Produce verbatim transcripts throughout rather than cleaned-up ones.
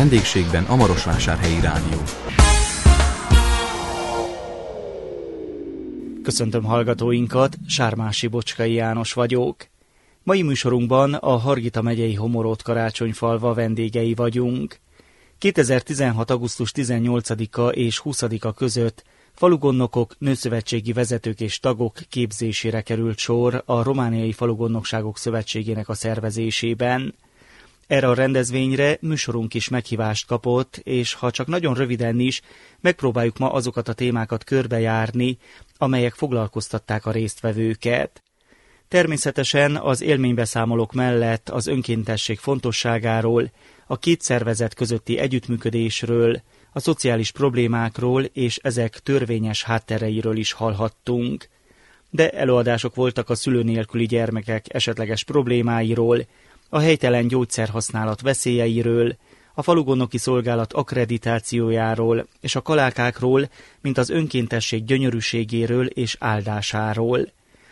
Vendégségben a Marosvásárhelyi Rádió. Köszöntöm hallgatóinkat, Sármási Bocskai János vagyok. Mai műsorunkban a Hargita megyei Homorod Karácsonyfalva vendégei vagyunk. kétezer-tizenhat. augusztus tizennyolcadika és huszadika között falugondnokok, nőszövetségi vezetők és tagok képzésére került sor a Romániai Falugondnokságok Szövetségének a szervezésében. Erre a rendezvényre műsorunk is meghívást kapott, és ha csak nagyon röviden is, megpróbáljuk ma azokat a témákat körbejárni, amelyek foglalkoztatták a résztvevőket. Természetesen az élménybeszámolók mellett az önkéntesség fontosságáról, a két szervezet közötti együttműködésről, a szociális problémákról és ezek törvényes háttereiről is hallhattunk. De előadások voltak a szülő nélküli gyermekek esetleges problémáiról, a helytelen gyógyszerhasználat veszélyeiről, a falugondoki szolgálat akkreditációjáról és a kalákákról, mint az önkéntesség gyönyörűségéről és áldásáról.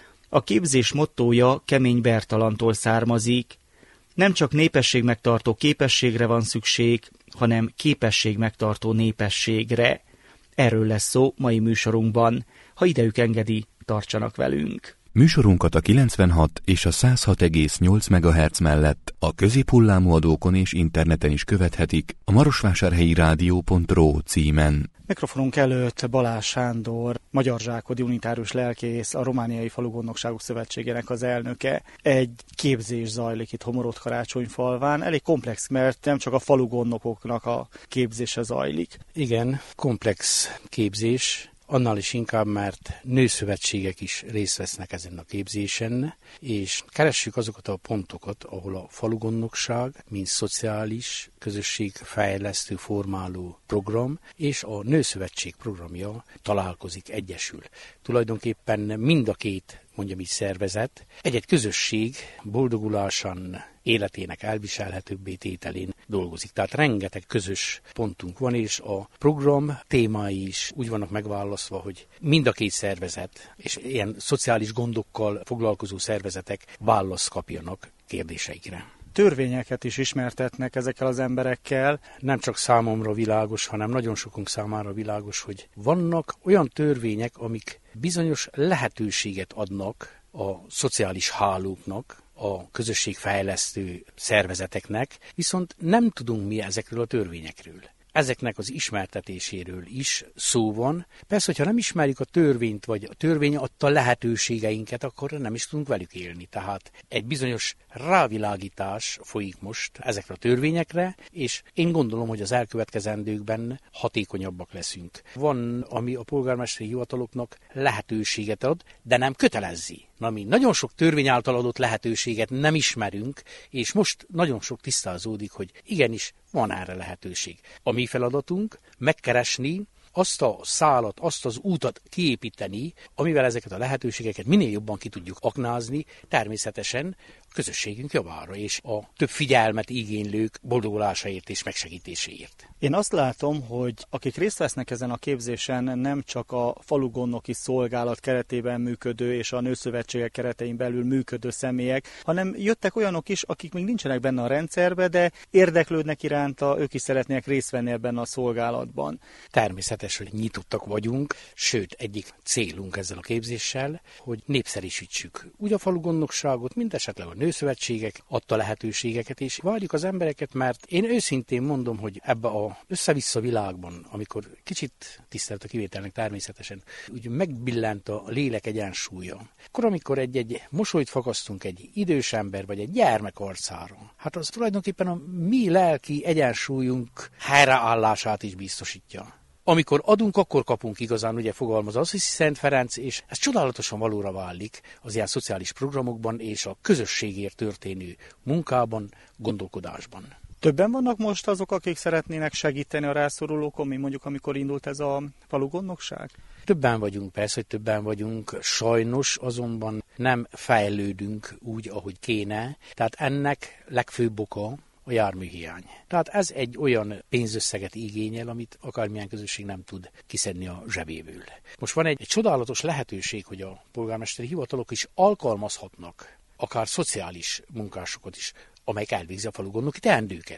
A képzés mottója Kemény Bertalantól származik. Nem csak népességmegtartó képességre van szükség, hanem képességmegtartó népességre. Erről lesz szó mai műsorunkban. Ha idejük engedi, tartsanak velünk. Műsorunkat a kilencvenhat és a száz hat egész nyolc megahertz mellett a középhullámú adókon és interneten is követhetik a marosvásárhelyi rádió pont ro címen. Mikrofonunk előtt Balázs Sándor, magyar zsákodi unitárius lelkész, a Romániai Falugondokságok Szövetségének az elnöke. Egy képzés zajlik itt Homorod Karácsonyfalván. Elég komplex, mert nem csak a falugondnokoknak a képzése zajlik. Igen, komplex képzés. Annál is inkább, mert nőszövetségek is részt vesznek ezen a képzésen, és keressük azokat a pontokat, ahol a falugondnokság, mint szociális közösségfejlesztő formáló program, és a nőszövetség programja találkozik, egyesül. Tulajdonképpen mind a két, mondjam így, szervezet egy-egy közösség boldogulásan életének elviselhetőbbé tételén dolgozik. Tehát rengeteg közös pontunk van, és a program témái is úgy vannak megválasztva, hogy mind a két szervezet, és ilyen szociális gondokkal foglalkozó szervezetek választ kapjanak kérdéseikre. Törvényeket is ismertetnek ezekkel az emberekkel. Nem csak számomra világos, hanem nagyon sokunk számára világos, hogy vannak olyan törvények, amik bizonyos lehetőséget adnak a szociális hálóknak, a közösségfejlesztő szervezeteknek, viszont nem tudunk mi ezekről a törvényekről. Ezeknek az ismertetéséről is szó van. Persze, hogyha nem ismerjük a törvényt, vagy a törvény adta lehetőségeinket, akkor nem is tudunk velük élni. Tehát egy bizonyos rávilágítás folyik most ezekre a törvényekre, és én gondolom, hogy az elkövetkezendőkben hatékonyabbak leszünk. Van, ami a polgármesteri hivataloknak lehetőséget ad, de nem kötelezzi. Na, mi nagyon sok törvény által adott lehetőséget nem ismerünk, és most nagyon sok tisztázódik, hogy igenis van erre lehetőség. A mi feladatunk megkeresni azt a szálat, azt az útat kiépíteni, amivel ezeket a lehetőségeket minél jobban ki tudjuk aknázni, természetesen a közösségünk javára és a több figyelmet igénylők boldogulásáért és megsegítéséért. Én azt látom, hogy akik részt vesznek ezen a képzésen, nem csak a falugondoki szolgálat keretében működő és a nőszövetségek keretein belül működő személyek, hanem jöttek olyanok is, akik még nincsenek benne a rendszerbe, de érdeklődnek iránta, ők is szeretnék részt venni ebben a szolgálatban. Természetes, hogy nyitottak vagyunk, sőt, egyik célunk ezzel a képzéssel, hogy népszerűsítsük úgy a falugondokságot, mint esetleg a nőszövetségek adta lehetőségeket, és várjuk az embereket, mert én őszintén mondom, hogy ebbe a össze-vissza világban, amikor kicsit tisztelt a kivételnek természetesen, úgy megbillent a lélek egyensúlya. Akkor, amikor egy-egy mosolyt fakasztunk egy idős ember vagy egy gyermek arcára, hát az tulajdonképpen a mi lelki egyensúlyunk helyreállását is biztosítja. Amikor adunk, akkor kapunk, igazán, ugye fogalmaz az Assisi Szent Ferenc, és ez csodálatosan valóra válik az ilyen szociális programokban és a közösségért történő munkában, gondolkodásban. Többen vannak most azok, akik szeretnének segíteni a rászorulókon, mint mondjuk amikor indult ez a falugondokság? Többen vagyunk, persze, hogy többen vagyunk, sajnos azonban nem fejlődünk úgy, ahogy kéne, tehát ennek legfőbb oka a járműhiány. Tehát ez egy olyan pénzösszeget igényel, amit akármilyen közösség nem tud kiszedni a zsebéből. Most van egy, egy csodálatos lehetőség, hogy a polgármesteri hivatalok is alkalmazhatnak akár szociális munkásokat is, amelyek elvégzi a falugondoki teendőket.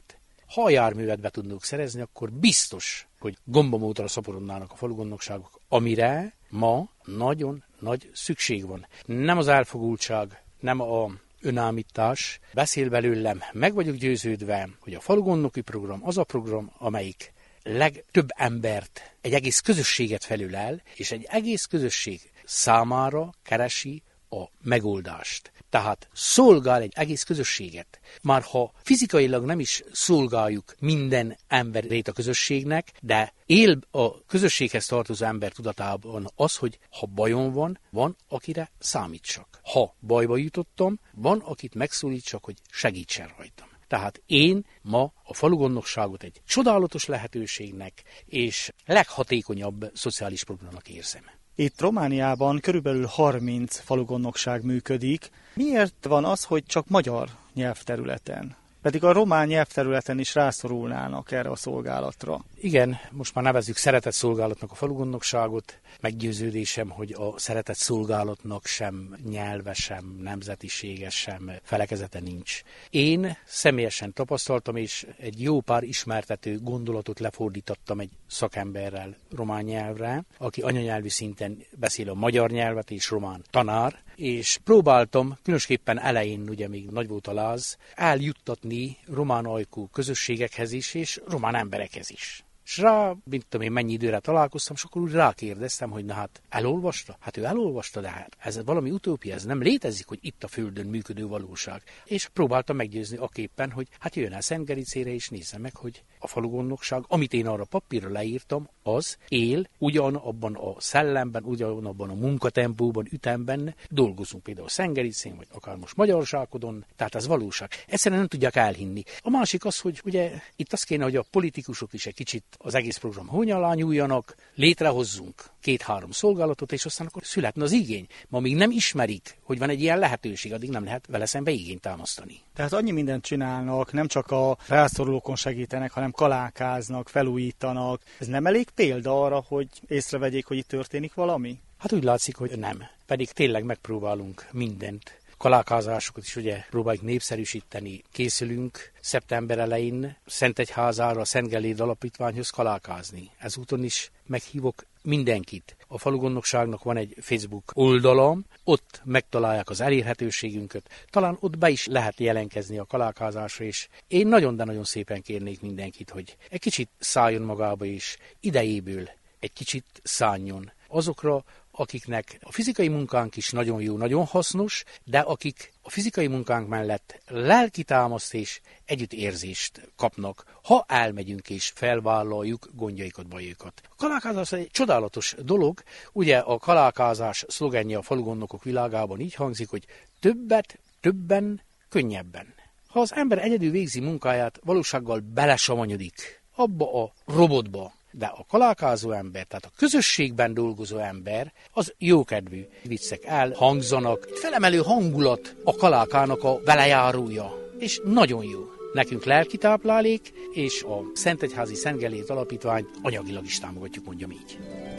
ha a járművet be tudnunk szerezni, akkor biztos, hogy gombamódra szaporodnának a falugondnokságok, amire ma nagyon nagy szükség van. Nem az elfogultság, nem a önállítás beszél belőlem, meg vagyok győződve, hogy a falugondnoki program az a program, amelyik legtöbb embert, egy egész közösséget felülel, és egy egész közösség számára keresi a megoldást. Tehát szolgál egy egész közösséget. Már ha fizikailag nem is szolgáljuk minden emberét a közösségnek, de él a közösséghez tartozó ember tudatában az, hogy ha bajom van, van, akire számítsak. Ha bajba jutottam, van, akit megszólítsak, hogy segítsen rajtam. Tehát én ma a falugondnokságot egy csodálatos lehetőségnek és leghatékonyabb szociális programnak érzem. Itt Romániában körülbelül harminc falugondnokság működik. Miért van az, hogy csak magyar nyelvterületen? Pedig a román nyelvterületen is rászorulnának erre a szolgálatra. Igen, most már nevezzük szeretett szolgálatnak a falugondnokságot. Meggyőződésem, hogy a szeretett szolgálatnak sem nyelve, sem nemzetisége, sem felekezete nincs. Én személyesen tapasztaltam, és egy jó pár ismertető gondolatot lefordítottam egy szakemberrel román nyelvre, aki anyanyelvi szinten beszél a magyar nyelvet és román tanár, és próbáltam, különösképpen elején, ugye még nagy volt a láz, eljuttatni román ajkú közösségekhez is, és román emberekhez is. És rá, mint tudom én, mennyi időre találkoztam, és akkor úgy rákérdeztem, hogy na hát elolvasta? Hát ő elolvasta, de hát ez valami utópia, ez nem létezik, hogy itt a Földön működő valóság. És próbáltam meggyőzni aképpen, hogy hát jöjjön el Szentgericére, és nézze meg, hogy a falugondnokság, amit én arra papírra leírtam, az él, ugyanabban a szellemben, ugyanabban a munkatempóban, ütemben dolgozunk, például Szentgericén, vagy akár most Magyarsákodon, tehát ez valóság. Egyszerűen nem tudják elhinni. A másik az, hogy ugye itt az kéne, hogy a politikusok is egy kicsit az egész program hóny alá nyúljanak, létrehozzunk két-három szolgálatot, és aztán akkor születne az igény. Ma még nem ismerik, hogy van egy ilyen lehetőség, addig nem lehet vele szembe igényt támasztani. Tehát annyi mindent csinálnak, nem csak a rászorulókon segítenek, hanem kalákáznak, felújítanak. Ez nem elég példa arra, hogy észrevegyék, hogy itt történik valami? Hát úgy látszik, hogy nem. Pedig tényleg megpróbálunk mindent. Kalákázásokat is ugye próbáljuk népszerűsíteni. Készülünk szeptember elején Szentegyházára, a Szent Gelléd Alapítványhoz kalákázni. Ezúton is meghívok mindenkit. A falugondnokságnak van egy Facebook oldala, ott megtalálják az elérhetőségünket. Talán ott be is lehet jelentkezni a kalákázásra, és én nagyon, de nagyon szépen kérnék mindenkit, hogy egy kicsit szálljon magába, és idejéből egy kicsit szálljon azokra, akiknek a fizikai munkánk is nagyon jó, nagyon hasznos, de akik a fizikai munkánk mellett lelki támaszt és együttérzést kapnak, ha elmegyünk és felvállaljuk gondjaikat, bajukat. A kalákázás egy csodálatos dolog, ugye a kalákázás szlogenje a falugondnokok világában így hangzik, hogy többet, többen, könnyebben. Ha az ember egyedül végzi munkáját, valósággal belesavanyodik abba a robotba, de a kalákázó ember, tehát a közösségben dolgozó ember, az jókedvű viccek elhangzanak. Felemelő hangulat a kalákának a velejárója, és nagyon jó. Nekünk lelki táplálék, és a Szentegyházi Szent Gelléd Alapítványt anyagilag is támogatjuk, mondjam így.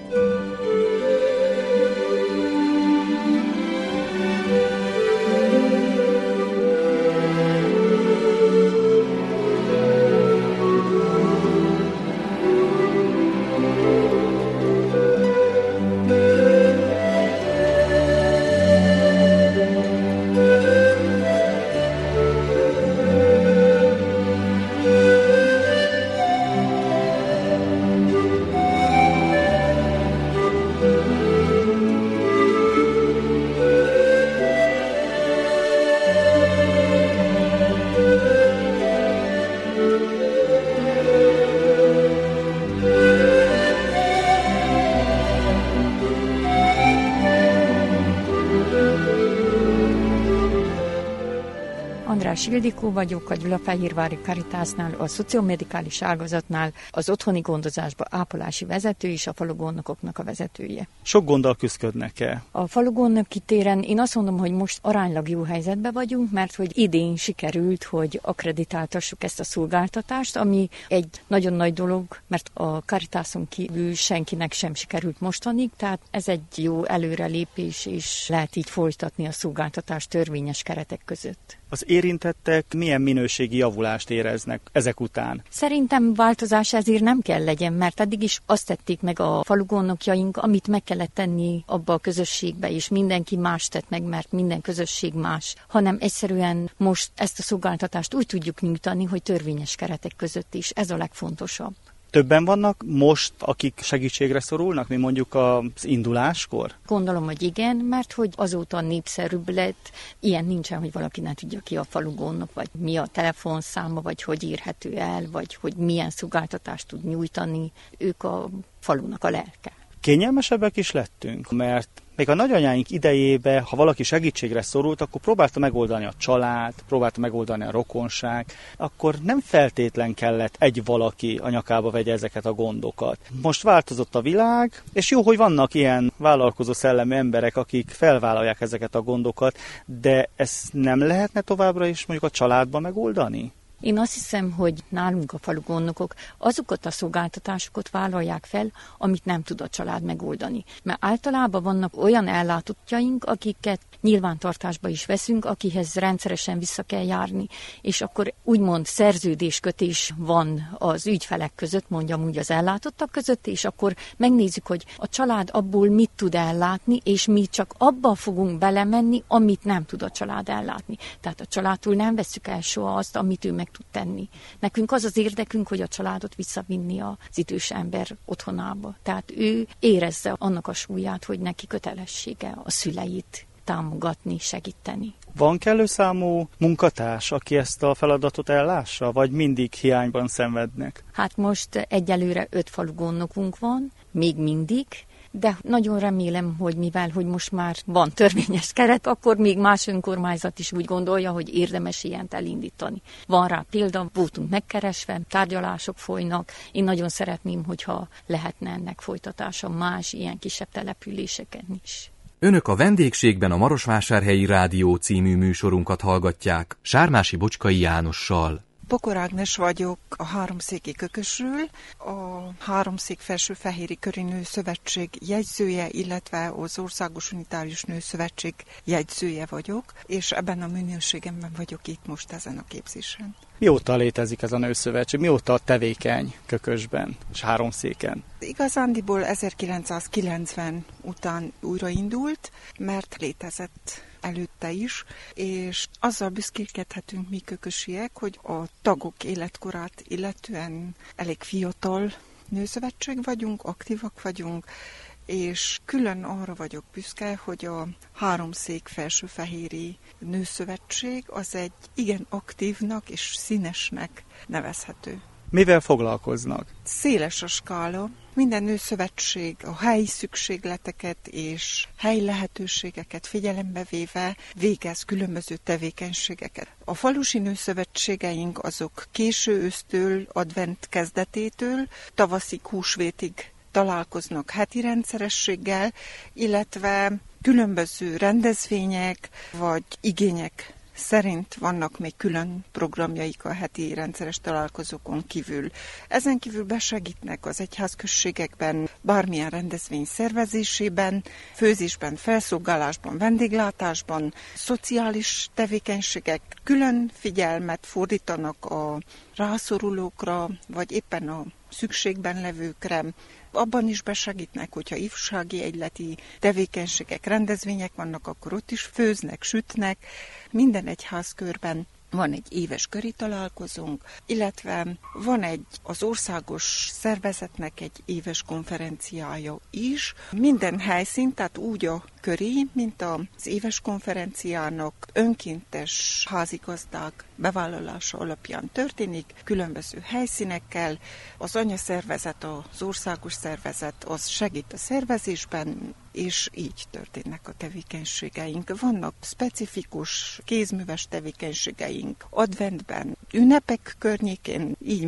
András Ildikó vagyok, a Gyulafehérvári Karitásnál, a szociomedikális ágazatnál az otthoni gondozásba ápolási vezető és a falugondnokoknak a vezetője. Sok gonddal küzdködnek-e? A falugondnoki téren én azt mondom, hogy most aránylag jó helyzetben vagyunk, mert hogy idén sikerült, hogy akkreditáltassuk ezt a szolgáltatást, ami egy nagyon nagy dolog, mert a Karitáson kívül senkinek sem sikerült mostanig, tehát ez egy jó előrelépés, és lehet így folytatni a szolgáltatást törvényes keretek között. Az érintett érintettek milyen minőségi javulást éreznek ezek után? Szerintem változás ezért nem kell legyen, mert eddig is azt tették meg a falugondnokjaink, amit meg kellett tenni abba a közösségbe, és mindenki más tett meg, mert minden közösség más, hanem egyszerűen most ezt a szolgáltatást úgy tudjuk nyújtani, hogy törvényes keretek között is. Ez a legfontosabb. Többen vannak most, akik segítségre szorulnak, mi mondjuk az induláskor? Gondolom, hogy igen, mert hogy azóta népszerűbb lett, ilyen nincsen, hogy valaki ne tudja ki a falugondnok, vagy mi a telefonszáma, vagy hogy érhető el, vagy hogy milyen szolgáltatást tud nyújtani. Ők a falunak a lelke. Kényelmesebbek is lettünk, mert még a nagyanyáink idejében, ha valaki segítségre szorult, akkor próbálta megoldani a család, próbálta megoldani a rokonság, akkor nem feltétlen kellett egy valaki a nyakába vegye ezeket a gondokat. Most változott a világ, és jó, hogy vannak ilyen vállalkozó szellemű emberek, akik felvállalják ezeket a gondokat, de ezt nem lehetne továbbra is mondjuk a családban megoldani? Én azt hiszem, hogy nálunk a falugondnokok azokat a szolgáltatásokat vállalják fel, amit nem tud a család megoldani. Mert általában vannak olyan ellátottjaink, akiket nyilvántartásba is veszünk, akihez rendszeresen vissza kell járni, és akkor úgymond szerződéskötés van az ügyfelek között, mondjam úgy az ellátottak között, és akkor megnézzük, hogy a család abból mit tud ellátni, és mi csak abba fogunk belemenni, amit nem tud a család ellátni. Tehát a családtól nem vesszük el soha azt, amit ő meg tud tenni. Nekünk az az érdekünk, hogy a családot visszavinni az idős ember otthonába. Tehát ő érezze annak a súlyát, hogy neki kötelessége a szüleit támogatni, segíteni. Van kellő számú munkatárs, aki ezt a feladatot ellássa, vagy mindig hiányban szenvednek? Hát most egyelőre öt falugondnokunk van, még mindig, de nagyon remélem, hogy mivel, hogy most már van törvényes keret, akkor még más önkormányzat is úgy gondolja, hogy érdemes ilyent elindítani. Van rá példa, voltunk megkeresve, tárgyalások folynak. Én nagyon szeretném, hogyha lehetne ennek folytatása más ilyen kisebb településeken is. Önök a vendégségben a Marosvásárhelyi Rádió című műsorunkat hallgatják Sármási Bocskai Jánossal. Pokor Ágnes vagyok a Háromszéki Kökösről, a Háromszék-Felsőfehéri Köri Nőszövetség jegyzője, illetve az Országos Unitárius Nőszövetség jegyzője vagyok, és ebben a minőségemben vagyok itt most ezen a képzésen. Mióta létezik ez a nőszövetség? Mióta tevékeny Kökösben és Háromszéken? Igazándiból ezerkilencszázkilencven után újraindult, mert létezett előtte is, és azzal büszkélkedhetünk mi kökösiek, hogy a tagok életkorát illetően elég fiatal nőszövetség vagyunk, aktívak vagyunk, és külön arra vagyok büszke, hogy a Háromszék-Felsőfehéri Nőszövetség az egy igen aktívnak és színesnek nevezhető. Mivel foglalkoznak? Széles a skála. Minden nőszövetség a helyi szükségleteket és helyi lehetőségeket figyelembe véve végez különböző tevékenységeket. A falusi nőszövetségeink azok késő ősztől, advent kezdetétől, tavaszig, húsvétig találkoznak heti rendszerességgel, illetve különböző rendezvények vagy igények szerint vannak még külön programjaik a heti rendszeres találkozókon kívül. Ezen kívül besegítnek az egyházközségekben, bármilyen rendezvény szervezésében, főzésben, felszolgálásban, vendéglátásban, szociális tevékenységek, külön figyelmet fordítanak a rászorulókra, vagy éppen a szükségben levőkre. Abban is besegítnek, hogyha ifjúsági egyleti tevékenységek, rendezvények vannak, akkor ott is főznek, sütnek. Minden egyházkörben van egy éves köri találkozónk, illetve van egy az országos szervezetnek egy éves konferenciája is. Minden helyszín, tehát úgy a köri, mint az éves konferenciának önkéntes házigazdák bevállalása alapján történik, különböző helyszínekkel. Az anyaszervezet, az országos szervezet, az segít a szervezésben, és így történnek a tevékenységeink. Vannak specifikus kézműves tevékenységeink adventben, ünnepek környékén, így mint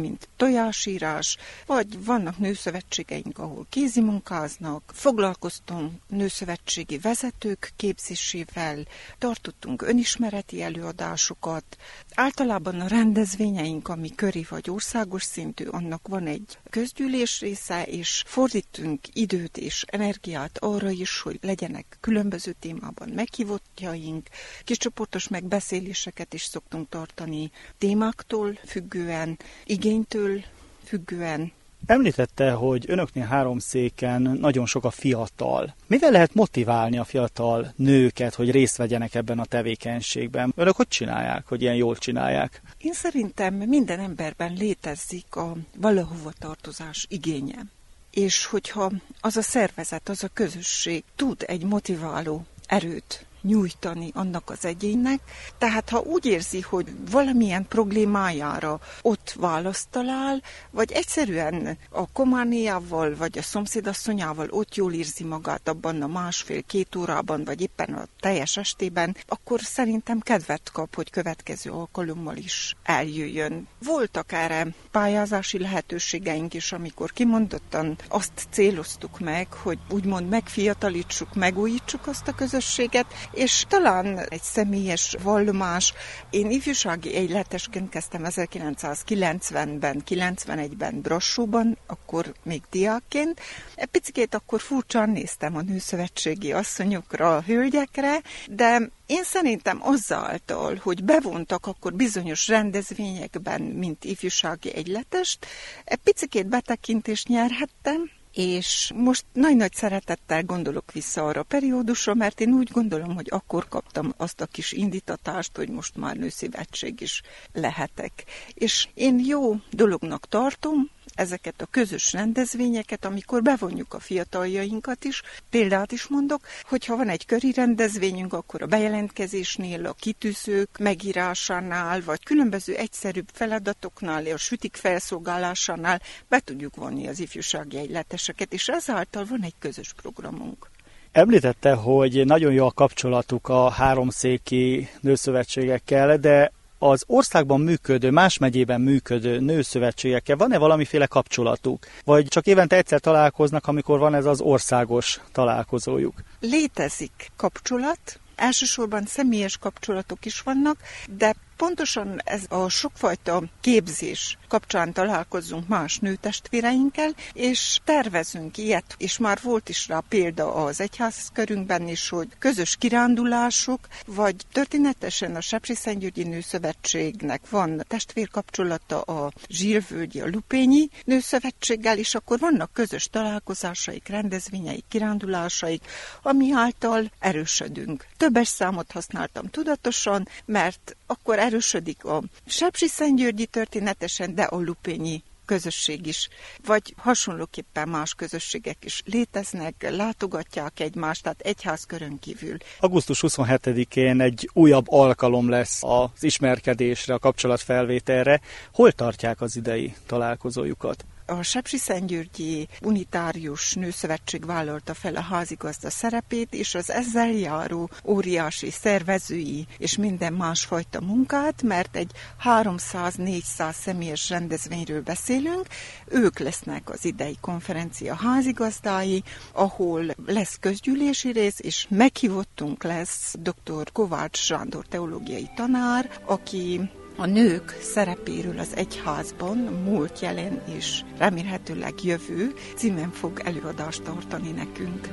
tojásírás, vagy vannak nőszövetségeink, ahol kézimunkáznak, foglalkoztunk nőszövetségi vezetők képzésével, tartottunk önismereti előadásokat. Általában a rendezvényeink, ami köri vagy országos szintű, annak van egy közgyűlés része, és fordítunk időt és energiát arra is, hogy legyenek különböző témában meghívottjaink, kiscsoportos megbeszéléseket is szoktunk tartani témáktól függően, igénytől függően. Említette, hogy önöknél Háromszéken nagyon sok a fiatal. Mivel lehet motiválni a fiatal nőket, hogy részt vegyenek ebben a tevékenységben? Önök hogy csinálják, hogy ilyen jól csinálják? Én szerintem minden emberben létezik a valahova tartozás igénye. És hogyha az a szervezet, az a közösség tud egy motiváló erőt nyújtani annak az egyénnek. Tehát ha úgy érzi, hogy valamilyen problémájára ott választ talál, vagy egyszerűen a komániával, vagy a szomszédasszonyával ott jól érzi magát abban a másfél-két órában, vagy éppen a teljes estében, akkor szerintem kedvet kap, hogy következő alkalommal is eljöjjön. Voltak erre pályázási lehetőségeink is, amikor kimondottan azt céloztuk meg, hogy úgymond megfiatalítsuk, megújítsuk azt a közösséget, és talán egy személyes vallomás. Én ifjúsági egyletesként kezdtem ezerkilencszázkilencvenben, kilencvenegyben Brassóban, akkor még diákként. Egy picikét akkor furcsán néztem a nőszövetségi asszonyokra, a hölgyekre, de én szerintem azáltal, hogy bevontak akkor bizonyos rendezvényekben, mint ifjúsági egyletest, egy picikét betekintést nyerhettem, és most nagy-nagy szeretettel gondolok vissza arra a periódusra, mert én úgy gondolom, hogy akkor kaptam azt a kis indítatást, hogy most már nőszövetség is lehetek. És én jó dolognak tartom ezeket a közös rendezvényeket, amikor bevonjuk a fiataljainkat is. Példát is mondok, hogyha van egy köri rendezvényünk, akkor a bejelentkezésnél, a kitűzők megírásánál, vagy különböző egyszerűbb feladatoknál, a sütik felszolgálásánál be tudjuk vonni az ifjúsági egyleteseket, és ezáltal van egy közös programunk. Említette, hogy nagyon jó a kapcsolatuk a háromszéki nőszövetségekkel, de az országban működő, más megyében működő nőszövetségekkel van-e valamiféle kapcsolatuk? Vagy csak évente egyszer találkoznak, amikor van ez az országos találkozójuk? Létezik kapcsolat, elsősorban személyes kapcsolatok is vannak, de pontosan ez a sokfajta képzés kapcsán találkozunk más nőtestvéreinkkel, és tervezünk ilyet, és már volt is rá példa az egyházkörünkben is, hogy közös kirándulások, vagy történetesen a Sepsiszentgyörgyi Nőszövetségnek van testvérkapcsolata a Zsilvölgyi, a Lupényi Nőszövetséggel, és akkor vannak közös találkozásaik, rendezvényeik, kirándulásaik, ami által erősödünk. Többes számot használtam tudatosan, mert akkor erősödik a Sepsiszentgyörgyi történetesen, de a lupényi közösség is, vagy hasonlóképpen más közösségek is léteznek, látogatják egymást, tehát egyházkörön kívül. augusztus huszonhetedikén egy újabb alkalom lesz az ismerkedésre, a kapcsolatfelvételre. Hol tartják az idei találkozójukat? A Sepsiszentgyörgyi Unitárius Nőszövetség vállalta fel a házigazda szerepét, és az ezzel járó óriási szervezői és minden másfajta munkát, mert egy háromszáz-négyszáz személyes rendezvényről beszélünk, ők lesznek az idei konferencia házigazdái, ahol lesz közgyűlési rész, és meghívottunk lesz dr. Kovács Sándor teológiai tanár, aki a nők szerepéről az egyházban, múlt, jelen és remélhetőleg jövő címen fog előadást tartani nekünk.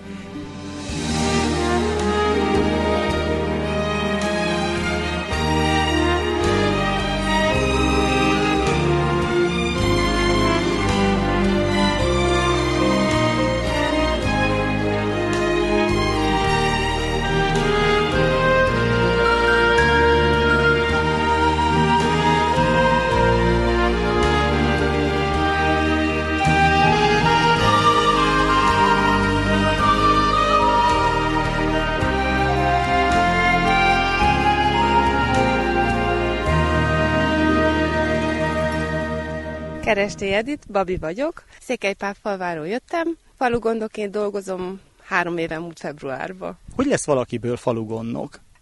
Keresté Edith, Babi vagyok, Székelypálfalváról jöttem, falugondoként dolgozom három éve múlt februárban. Hogy lesz valakiből falugondnok?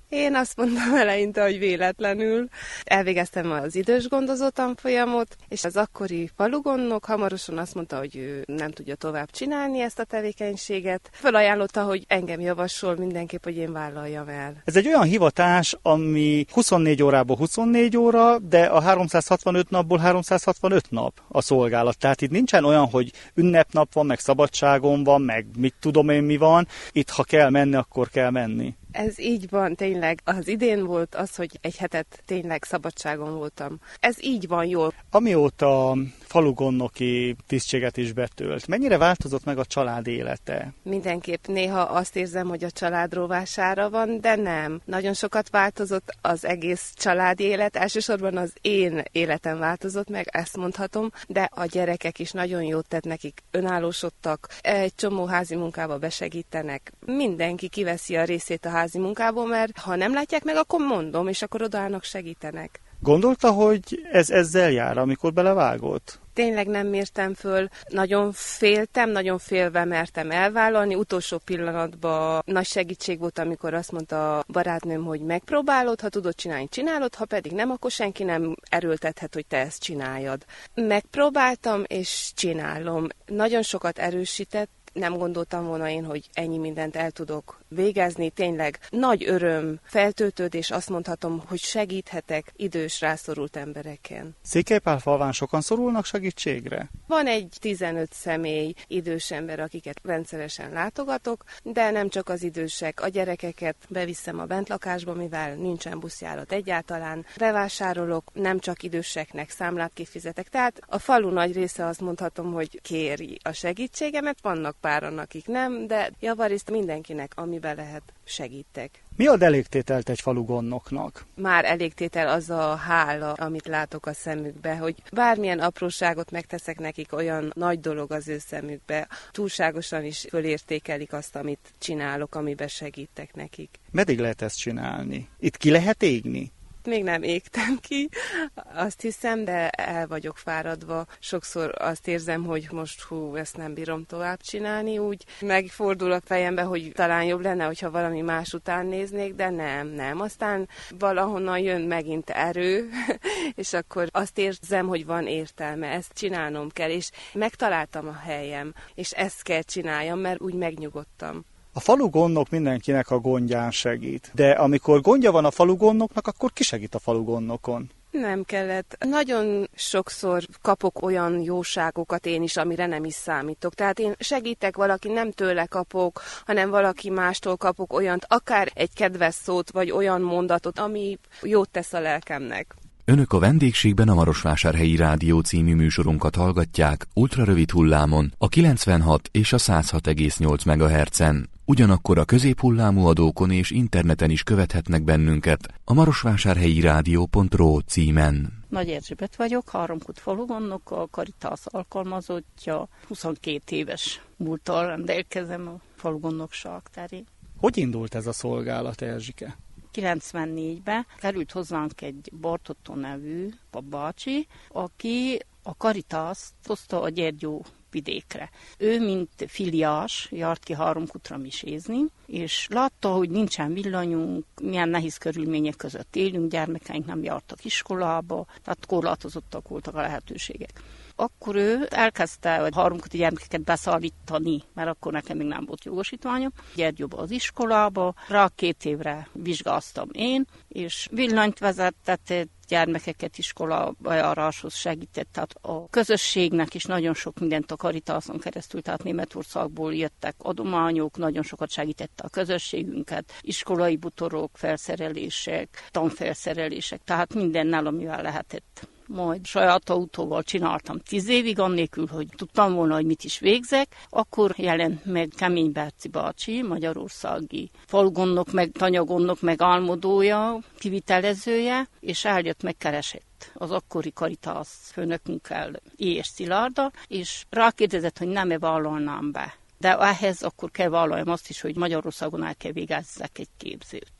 Én azt mondtam eleinte, hogy véletlenül. Elvégeztem az idős gondozó tanfolyamot, és az akkori falugondnok hamarosan azt mondta, hogy ő nem tudja tovább csinálni ezt a tevékenységet. Felajánlotta, hogy engem javasol mindenképp, hogy én vállaljam el. Ez egy olyan hivatás, ami huszonnégy órából huszonnégy óra, de a háromszázhatvanöt napból háromszázhatvanöt nap a szolgálat. Tehát itt nincsen olyan, hogy ünnepnap van, meg szabadságom van, meg mit tudom én mi van. Itt, ha kell menni, akkor kell menni. Ez így van, tényleg. Az idén volt az, hogy egy hetet tényleg szabadságon voltam. Ez így van jól. Amióta falugondnoki tisztséget is betölt, mennyire változott meg a család élete? Mindenképp néha azt érzem, hogy a család rovására van, de nem. Nagyon sokat változott az egész családi élet. Elsősorban az én életem változott meg, ezt mondhatom, de a gyerekek is nagyon jót tett nekik. Önállósodtak, egy csomó házi munkába besegítenek. Mindenki kiveszi a részét a házi munkából, mert ha nem látják meg, akkor mondom, és akkor odaállnak, segítenek. Gondolta, hogy ez ezzel jár, amikor belevágott? Tényleg nem mértem föl, nagyon féltem, nagyon félve mertem elvállalni. Utolsó pillanatban nagy segítség volt, amikor azt mondta a barátnőm, hogy megpróbálod, ha tudod csinálni, csinálod, ha pedig nem, akkor senki nem erőltethet, hogy te ezt csináljad. Megpróbáltam, és csinálom. Nagyon sokat erősített. Nem gondoltam volna én, hogy ennyi mindent el tudok végezni. Tényleg nagy öröm, feltöltődés, azt mondhatom, hogy segíthetek idős, rászorult embereken. Székelypálfalván sokan szorulnak segítségre? Van egy tizenöt személy idős ember, akiket rendszeresen látogatok, de nem csak az idősek, a gyerekeket beviszem a bentlakásba, mivel nincsen buszjárat egyáltalán. Bevásárolok, nem csak időseknek számlát kifizetek. Tehát a falu nagy része, azt mondhatom, hogy kéri a segítségemet, vannak páran, akik nem, de javarészt mindenkinek, amiben lehet, segítek. Mi ad elégtételt egy falugondnoknak? Már elégtétel az a hála, amit látok a szemükbe, hogy bármilyen apróságot megteszek nekik, olyan nagy dolog az ő szemükbe. Túlságosan is fölértékelik azt, amit csinálok, amiben segítek nekik. Meddig lehet ezt csinálni? Itt ki lehet égni? Még nem égtem ki, azt hiszem, de el vagyok fáradva. Sokszor azt érzem, hogy most hú, ezt nem bírom tovább csinálni, úgy megfordul a fejembe, hogy talán jobb lenne, hogyha valami más után néznék, de nem, nem. Aztán valahonnan jön megint erő, és akkor azt érzem, hogy van értelme, ezt csinálnom kell, és megtaláltam a helyem, és ezt kell csináljam, mert úgy megnyugodtam. A falugondnok mindenkinek a gondján segít, de amikor gondja van a falugondnoknak, akkor ki segít a falugondnokon? Nem kellett. Nagyon sokszor kapok olyan jóságokat én is, amire nem is számítok. Tehát én segítek, valaki nem tőle kapok, hanem valaki mástól kapok olyant, akár egy kedves szót, vagy olyan mondatot, ami jót tesz a lelkemnek. Önök a vendégségben a Marosvásárhelyi Rádió című műsorunkat hallgatják ultrarövid hullámon, a kilencvenhat és a száz hat egész nyolc megahertzen. Ugyanakkor a középhullámú adókon és interneten is követhetnek bennünket a marosvásárhelyi rádió pont ro címen. Nagy Erzsébet vagyok, Háromkút falugondnok, a Caritas alkalmazottja, huszonkét éves múlttal rendelkezem a falugondnokság terén. Hogy indult ez a szolgálat, Erzsike? kilencvennégyben került hozzánk egy Bartotto nevű papbácsi, aki a Caritaszt hozta a Gyergyó vidékre. Ő, mint filiás, járt ki Háromkutra misézni, és látta, hogy nincsen villanyunk, milyen nehéz körülmények között élünk, gyermekeink nem jártak iskolába, tehát korlátozottak voltak a lehetőségek. Akkor ő elkezdte a háromkuti gyermekeket beszállítani, mert akkor nekem még nem volt jogosítványom, Gyergyóba az iskolába, rá két évre vizsgáztam én, és villanyt vezetett, gyermekeket iskolájáráshoz segített, tehát a közösségnek is nagyon sok mindent a Caritason keresztül, tehát Németországból jöttek adományok, nagyon sokat segítette a közösségünket, iskolai butorok, felszerelések, tanfelszerelések, tehát mindennel, amivel lehetett. Majd saját autóval csináltam tíz évig, annélkül, hogy tudtam volna, hogy mit is végzek. Akkor jelent meg Kemény Berci bácsi, magyarországi falugondnok, meg tanyagondok, meg álmodója, kivitelezője, és eljött, megkeresett az akkori Caritas főnökünkkel, és Szilárda, és rákérdezett, hogy nem-e vállalnám be. De ehhez akkor kell vállaljam azt is, hogy Magyarországon el kell végezzek egy képzőt.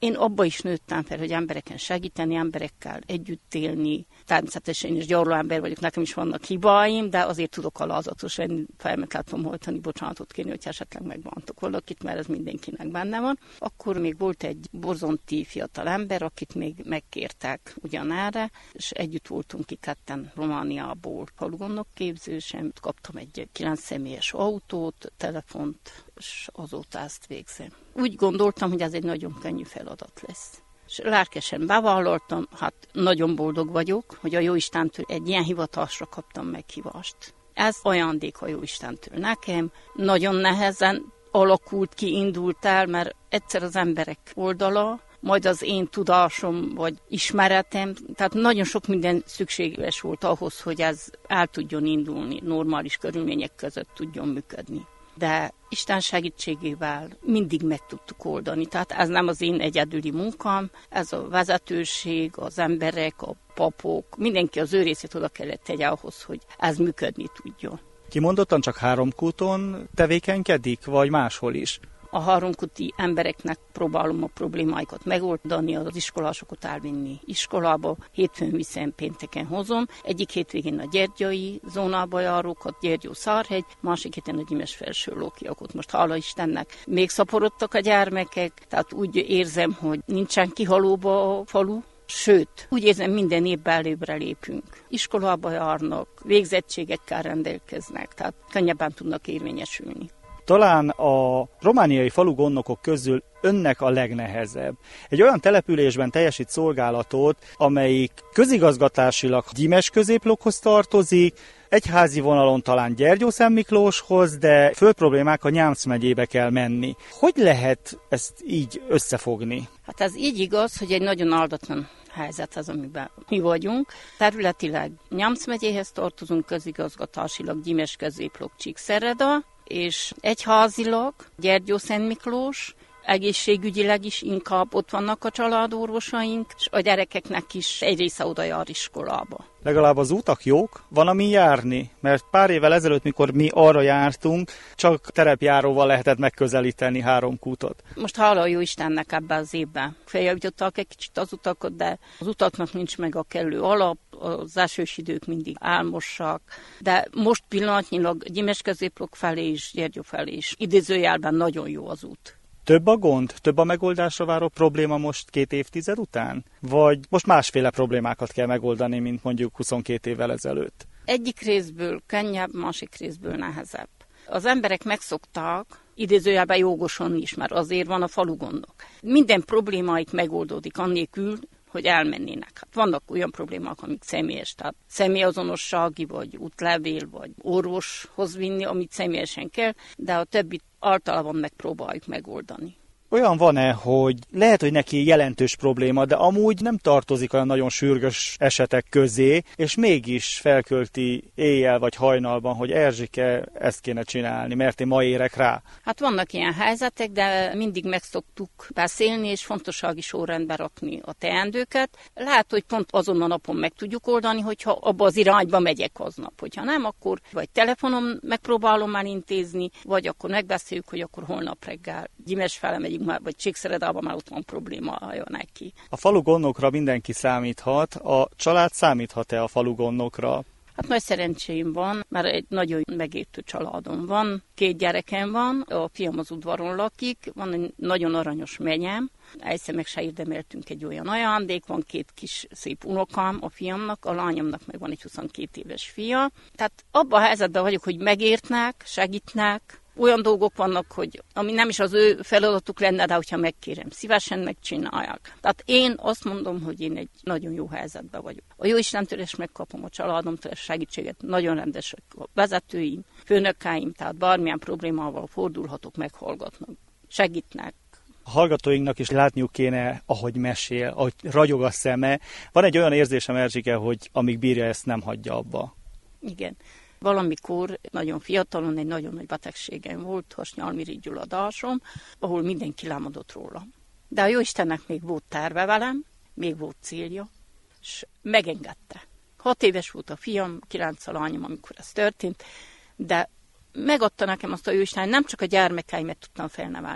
Én abba is nőttem fel, hogy embereken segíteni, emberekkel együtt élni. Természetesen én is gyarló ember vagyok, nekem is vannak hibáim, de azért tudok alázatosan felmetlátom hajtani, bocsánatot kérni, hogy esetleg megbántok valakit, mert ez mindenkinek benne van. Akkor még volt egy borzonti fiatal ember, akit még megkértek ugyanerre, és együtt voltunk ki ketten Romániából falugondok képzősen, kaptam egy kilenc személyes autót, telefont, és azóta ezt végzem. Úgy gondoltam, hogy ez egy nagyon könnyű feladat lesz. És lelkesen bevállaltam, hát nagyon boldog vagyok, hogy a Jóistentől egy ilyen hivatásra kaptam meghívást. Ez ajándék a Jóistentől nekem, nagyon nehezen alakult ki, indult el, mert egyszer az emberek oldala, majd az én tudásom vagy ismeretem, tehát nagyon sok minden szükséges volt ahhoz, hogy ez el tudjon indulni, normális körülmények között tudjon működni. De Isten segítségével mindig meg tudtuk oldani. Tehát ez nem az én egyedüli munkám, ez a vezetőség, az emberek, a papok, mindenki az ő részét oda kellett tegye ahhoz, hogy ez működni tudjon. Kimondottan csak Háromkúton tevékenykedik, vagy máshol is? A háromkúti embereknek próbálom a problémáikat megoldani, az iskolásokat elvinni iskolába, hétfőn viszem, pénteken hozom. Egyik hétvégén a gyergyai zónába járok, a Gyergyó-Szárhegy, másik héten a Gyimes Felső-Lókiakot. Most hála Istennek még szaporodtak a gyermekek, tehát úgy érzem, hogy nincsen kihalóba a falu. Sőt, úgy érzem, minden évben előbbre lépünk. Iskolába járnak, végzettségekkel rendelkeznek, tehát könnyebben tudnak érvényesülni. Talán a romániai falugondnokok közül önnek a legnehezebb. Egy olyan településben teljesít szolgálatot, amelyik közigazgatásilag Gyimes középlokhoz tartozik, egyházi vonalon talán Gyergyó-Szent Miklóshoz, de fő problémák a Nyámsz megyébe kell menni. Hogy lehet ezt így összefogni? Hát ez így igaz, hogy egy nagyon áldatlan helyzet az, amiben mi vagyunk. Területileg Nyámsz megyéhez tartozunk, közigazgatásilag Gyimes középlok Csíkszereda, és egyházilag Gyergyó-Szent Miklós, egészségügyileg is inkább ott vannak a családorvosaink, és a gyerekeknek is egy része oda jár iskolába. Legalább az útak jók? Van amin járni? Mert pár évvel ezelőtt, mikor mi arra jártunk, csak terepjáróval lehetett megközelíteni Háromkútot. Most hála a Jóistennek ebben az évben feljavítottak egy kicsit az utakat, de az utaknak nincs meg a kellő alap, az esős idők mindig álmosak, de most pillanatnyilag Gyimes középlok felé is, Gyergyó felé is idézőjelben nagyon jó az út. Több a gond? Több a megoldásra váró probléma most két évtized után? Vagy most másféle problémákat kell megoldani, mint mondjuk huszonkét évvel ezelőtt? Egyik részből könnyebb, másik részből nehezebb. Az emberek megszokták, idézőjelben jogosan is, mert azért van a falugondok. Minden problémáik megoldódik annélkül, hogy elmennének. Hát vannak olyan problémák, amik személyes, tehát személyazonossági, vagy útlevél, vagy orvoshoz vinni, amit személyesen kell, de a többit általában megpróbáljuk megoldani. Olyan van-e, hogy lehet, hogy neki jelentős probléma, de amúgy nem tartozik olyan nagyon sürgős esetek közé, és mégis felkölti éjjel vagy hajnalban, hogy Erzsike, ezt kéne csinálni, mert én ma érek rá. Hát vannak ilyen helyzetek, de mindig meg szoktuk beszélni, és fontossági sorrendbe rakni a teendőket. Lehet, hogy pont azon a napon meg tudjuk oldani, hogyha abba az irányba megyek aznap. Hogyha nem, akkor vagy telefonon megpróbálom elintézni, vagy akkor megbeszéljük, hogy akkor holnap reggel Gyimes fele megyünk, vagy Csíkszeredában már ott van problémája neki. A falugondnokra mindenki számíthat, a család számíthat-e a falugondokra? Hát nagy szerencsém van, mert egy nagyon megértő családom van, két gyerekem van, a fiam az udvaron lakik, van egy nagyon aranyos menyem, egyszer meg se érdemeltünk egy olyan ajándék, van két kis szép unokám a fiamnak, a lányomnak meg van egy huszonkét éves fia. Tehát abban a helyzetben vagyok, hogy megértnek, segítnek, olyan dolgok vannak, hogy ami nem is az ő feladatuk lenne, de hogyha megkérem, szívesen megcsinálják. Tehát én azt mondom, hogy én egy nagyon jó helyzetben vagyok. A Jóistentől is megkapom, a családomtól segítséget, nagyon rendesek a vezetőim, főnökeim, tehát bármilyen problémával fordulhatok, meghallgatnak, segítnek. A hallgatóinknak is látniuk kéne, ahogy mesél, ahogy ragyog a szeme. Van egy olyan érzésem, Erzsike, hogy amíg bírja, ezt nem hagyja abba. Igen. Valamikor nagyon fiatalon egy nagyon nagy betegségem volt, hasnyálmirigygyulladásom, ahol mindenki lámadott róla. De a Jóistennek még volt terve velem, még volt célja, és megengedte. Hat éves volt a fiam, kilenc a lányom, amikor ez történt, de megadta nekem azt a Jóisten, nem csak a gyermekeimet tudtam felnevelni,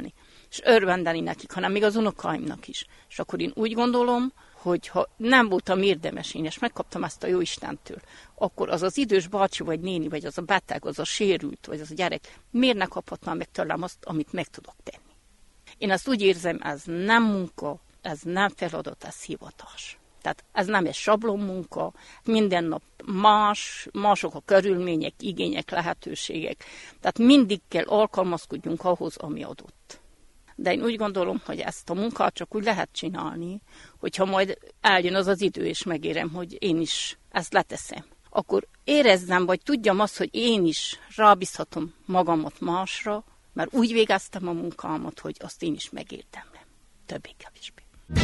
és örvendeni nekik, hanem még az unokáimnak is. És akkor én úgy gondolom, hogy ha nem voltam érdemes én, és megkaptam ezt a Jóistentől, akkor az az idős bácsi, vagy néni, vagy az a beteg, az a sérült, vagy az a gyerek, miért ne kaphatnám meg tőlem azt, amit meg tudok tenni? Én ezt úgy érzem, ez nem munka, ez nem feladat, ez hivatás. Tehát ez nem egy sablon munka, minden nap más, mások a körülmények, igények, lehetőségek. Tehát mindig kell alkalmazkodjunk ahhoz, ami adott. De én úgy gondolom, hogy ezt a munkát csak úgy lehet csinálni, hogyha majd eljön az az idő, és megérem, hogy én is ezt leteszem. Akkor érezzem, vagy tudjam azt, hogy én is rábízhatom magamat másra, mert úgy végeztem a munkámat, hogy azt én is megérdemlem. Többé-kevésbé.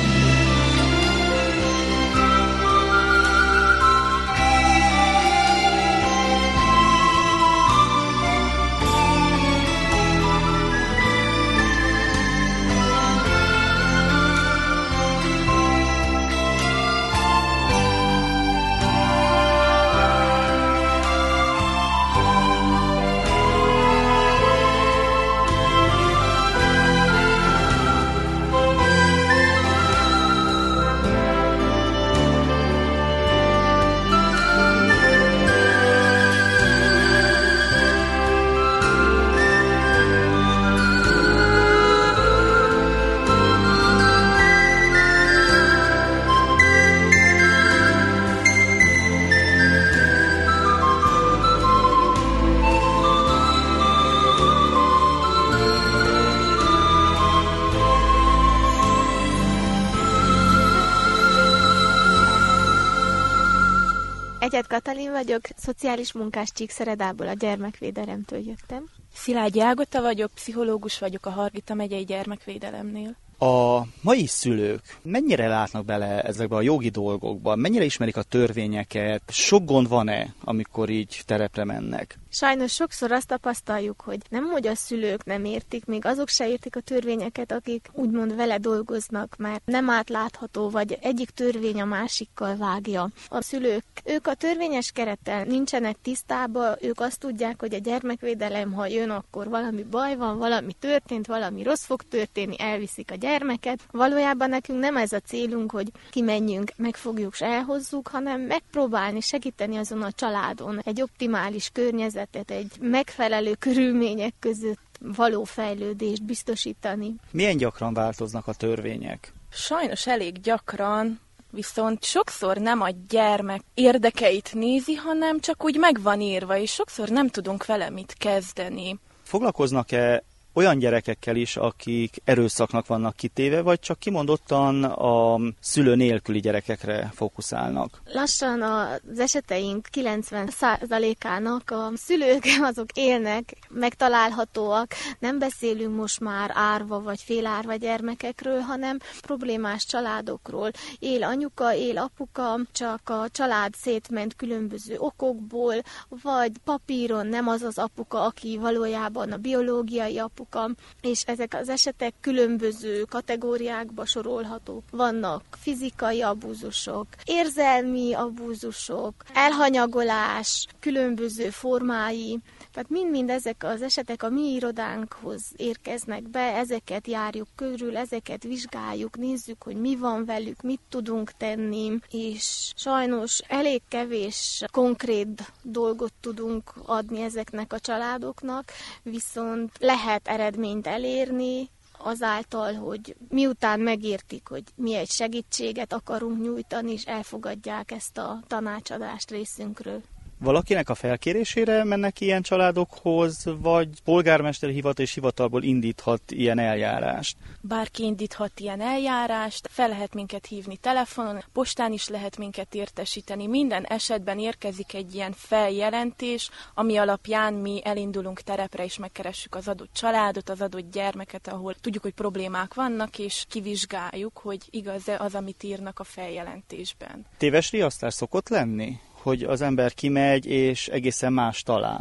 Egyed Katalin vagyok, szociális munkás Csíkszeredából, a gyermekvédelemtől jöttem. Szilágyi Ágota vagyok, pszichológus vagyok a Hargita megyei gyermekvédelemnél. A mai szülők mennyire látnak bele ezekbe a jogi dolgokba? Mennyire ismerik a törvényeket? Sok gond van-e, amikor így terepre mennek? Sajnos sokszor azt tapasztaljuk, hogy nem, hogy a szülők nem értik, még azok se értik a törvényeket, akik úgymond vele dolgoznak, mert nem átlátható, vagy egyik törvény a másikkal vágja. A szülők, ők a törvényes kerettel nincsenek tisztában, ők azt tudják, hogy a gyermekvédelem, ha jön, akkor valami baj van, valami történt, valami rossz fog történni, elviszik a gyermeket. Valójában nekünk nem ez a célunk, hogy kimenjünk, megfogjuk és elhozzuk, hanem megpróbálni segíteni azon a családon egy optimális környezet, egy megfelelő körülmények között való fejlődést biztosítani. Milyen gyakran változnak a törvények? Sajnos elég gyakran, viszont sokszor nem a gyermek érdekeit nézi, hanem csak úgy meg van írva, és sokszor nem tudunk vele mit kezdeni. Foglalkoznak-e olyan gyerekekkel is, akik erőszaknak vannak kitéve, vagy csak kimondottan a szülő nélküli gyerekekre fókuszálnak? Lassan az eseteink kilencven százalékának a szülők azok élnek, megtalálhatóak. Nem beszélünk most már árva vagy félárva gyermekekről, hanem problémás családokról. Él anyuka, él apuka, csak a család szétment különböző okokból, vagy papíron nem az az apuka, aki valójában a biológiai apuka, és ezek az esetek különböző kategóriákba sorolhatók. Vannak fizikai abúzusok, érzelmi abúzusok, elhanyagolás, különböző formái, tehát mind-mind ezek az esetek a mi irodánkhoz érkeznek be, ezeket járjuk körül, ezeket vizsgáljuk, nézzük, hogy mi van velük, mit tudunk tenni, és sajnos elég kevés konkrét dolgot tudunk adni ezeknek a családoknak, viszont lehet eredményt elérni azáltal, hogy miután megértik, hogy mi egy segítséget akarunk nyújtani, és elfogadják ezt a tanácsadást részünkről. Valakinek a felkérésére mennek ilyen családokhoz, vagy polgármesteri hivatal és hivatalból indíthat ilyen eljárást? Bárki indíthat ilyen eljárást, fel lehet minket hívni telefonon, postán is lehet minket értesíteni. Minden esetben érkezik egy ilyen feljelentés, ami alapján mi elindulunk terepre és megkeressük az adott családot, az adott gyermeket, ahol tudjuk, hogy problémák vannak, és kivizsgáljuk, hogy igaz-e az, amit írnak a feljelentésben. Téves riasztás szokott lenni? Hogy az ember kimegy és egészen más talál? Téves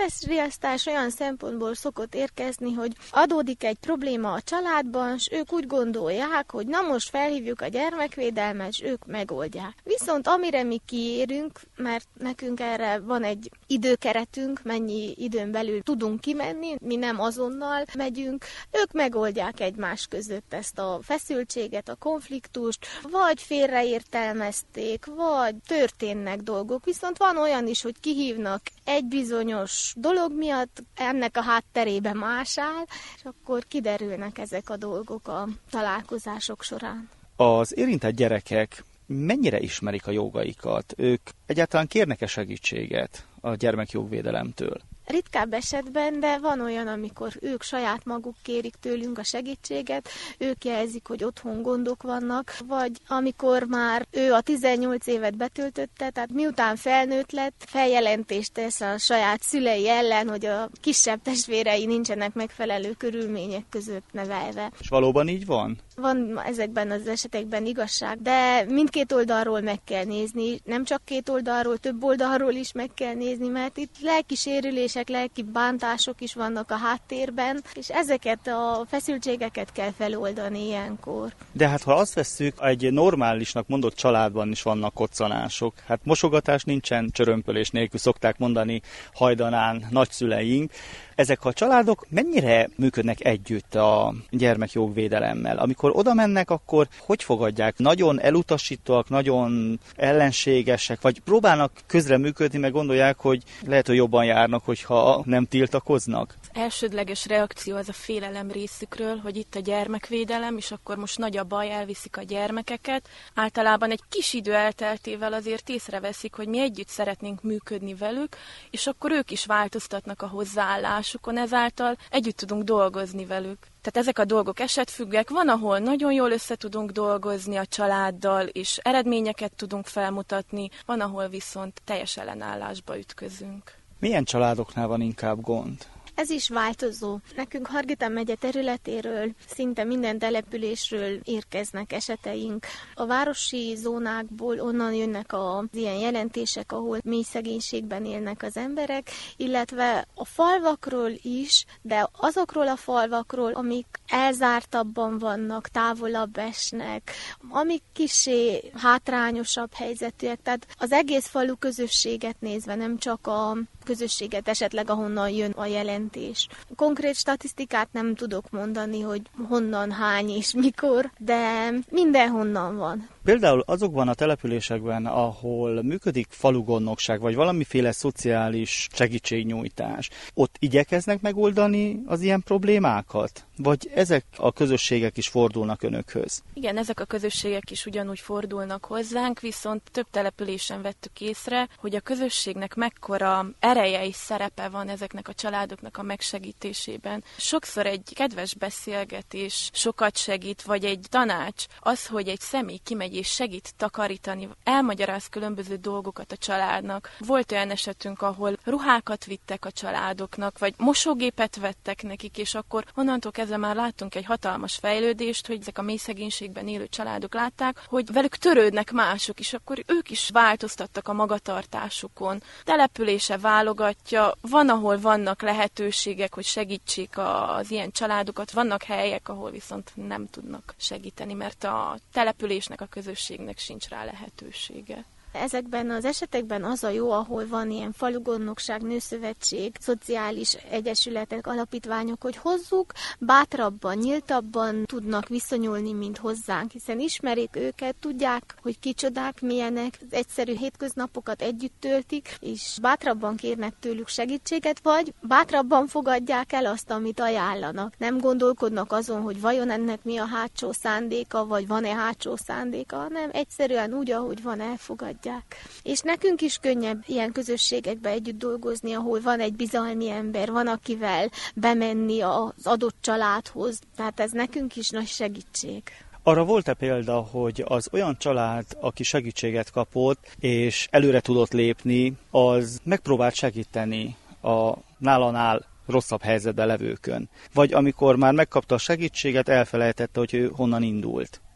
stressriasztás olyan szempontból szokott érkezni, hogy adódik egy probléma a családban, és ők úgy gondolják, hogy na most felhívjuk a gyermekvédelmet, és ők megoldják. Viszont amire mi kiérünk, mert nekünk erre van egy időkeretünk, mennyi időn belül tudunk kimenni, mi nem azonnal megyünk, ők megoldják egymás között ezt a feszültséget, a konfliktust, vagy félreértelmezték, vagy történnek dolgok. Viszont van olyan is, hogy kihívnak egy bizonyos dolog miatt, ennek a hátterében más áll, és akkor kiderülnek ezek a dolgok a találkozások során. Az érintett gyerekek mennyire ismerik a jogaikat? Ők egyáltalán kérnek-e segítséget a gyermekjogvédelemtől? Ritkább esetben, de van olyan, amikor ők saját maguk kérik tőlünk a segítséget, ők jelzik, hogy otthon gondok vannak, vagy amikor már ő a tizennyolc évet betöltötte, tehát miután felnőtt lett, feljelentést tesz a saját szülei ellen, hogy a kisebb testvérei nincsenek megfelelő körülmények között nevelve. És valóban így van? Van ezekben az esetekben igazság, de mindkét oldalról meg kell nézni, nem csak két oldalról, több oldalról is meg kell nézni, mert itt lelki sérülések, lelki bántások is vannak a háttérben, és ezeket a feszültségeket kell feloldani ilyenkor. De hát ha azt vesszük, egy normálisnak mondott családban is vannak koccanások. Hát mosogatás nincsen csörömpölés nélkül, szokták mondani hajdanán nagyszüleink. Ezek a családok mennyire működnek együtt a gyermekjogvédelemmel? Amikor oda mennek, akkor hogy fogadják? Nagyon elutasítóak, nagyon ellenségesek, vagy próbálnak közreműködni, meg gondolják, hogy lehet, hogy jobban járnak, hogyha nem tiltakoznak? Elsődleges reakció az a félelem részükről, hogy itt a gyermekvédelem, és akkor most nagy a baj, elviszik a gyermekeket. Általában egy kis idő elteltével azért észreveszik, hogy mi együtt szeretnénk működni velük, és akkor ők is változtatnak a hozzáállásukon, ezáltal együtt tudunk dolgozni velük. Tehát ezek a dolgok esetfüggőek, van, ahol nagyon jól össze tudunk dolgozni a családdal, és eredményeket tudunk felmutatni, van, ahol viszont teljes ellenállásba ütközünk. Milyen családoknál van inkább gond? Ez is változó. Nekünk Hargita megye területéről, szinte minden településről érkeznek eseteink. A városi zónákból onnan jönnek az ilyen jelentések, ahol mély szegénységben élnek az emberek, illetve a falvakról is, de azokról a falvakról, amik elzártabban vannak, távolabb esnek, amik kissé hátrányosabb helyzetűek. Tehát az egész falu közösséget nézve, nem csak a közösséget esetleg, ahonnan jön a jelentés. Konkrét statisztikát nem tudok mondani, hogy honnan, hány és mikor, de mindenhonnan van. Például azokban a településekben, ahol működik falugondnokság, vagy valamiféle szociális segítségnyújtás, ott igyekeznek megoldani az ilyen problémákat? Vagy ezek a közösségek is fordulnak önökhöz? Igen, ezek a közösségek is ugyanúgy fordulnak hozzánk, viszont több településen vettük észre, hogy a közösségnek mekkora ereje és szerepe van ezeknek a családoknak a megsegítésében. Sokszor egy kedves beszélgetés sokat segít, vagy egy tanács, az, hogy egy személy kimegy és segít takarítani, elmagyaráz különböző dolgokat a családnak. Volt olyan esetünk, ahol ruhákat vittek a családoknak, vagy mosógépet vettek nekik, és akkor onnantól kezdve már láttunk egy hatalmas fejlődést, hogy ezek a mély szegénységben élő családok látták, hogy velük törődnek mások, és akkor ők is változtattak a magatartásukon. Települése válogatja, van, ahol vannak lehetőségek, hogy segítsék az ilyen családokat, vannak helyek, ahol viszont nem tudnak segíteni, mert a településnek, a közösségnek sincs rá lehetősége. Ezekben az esetekben az a jó, ahol van ilyen falugondnokság, nőszövetség, szociális egyesületek, alapítványok, hogy hozzuk, bátrabban, nyíltabban tudnak viszonyulni, mint hozzánk, hiszen ismerik őket, tudják, hogy kicsodák, milyenek, az egyszerű hétköznapokat együtt töltik, és bátrabban kérnek tőlük segítséget, vagy bátrabban fogadják el azt, amit ajánlanak. Nem gondolkodnak azon, hogy vajon ennek mi a hátsó szándéka, vagy van-e hátsó szándéka, hanem egyszerűen úgy, ahogy van, elfogadják. És nekünk is könnyebb ilyen közösségekbe együtt dolgozni, ahol van egy bizalmi ember, van akivel bemenni az adott családhoz, tehát ez nekünk is nagy segítség. Arra volt-e példa, hogy az olyan család, aki segítséget kapott, és előre tudott lépni, az megpróbált segíteni a nála-nál rosszabb helyzetben levőkön? Vagy amikor már megkapta a segítséget, elfelejtette, hogy ő honnan indult?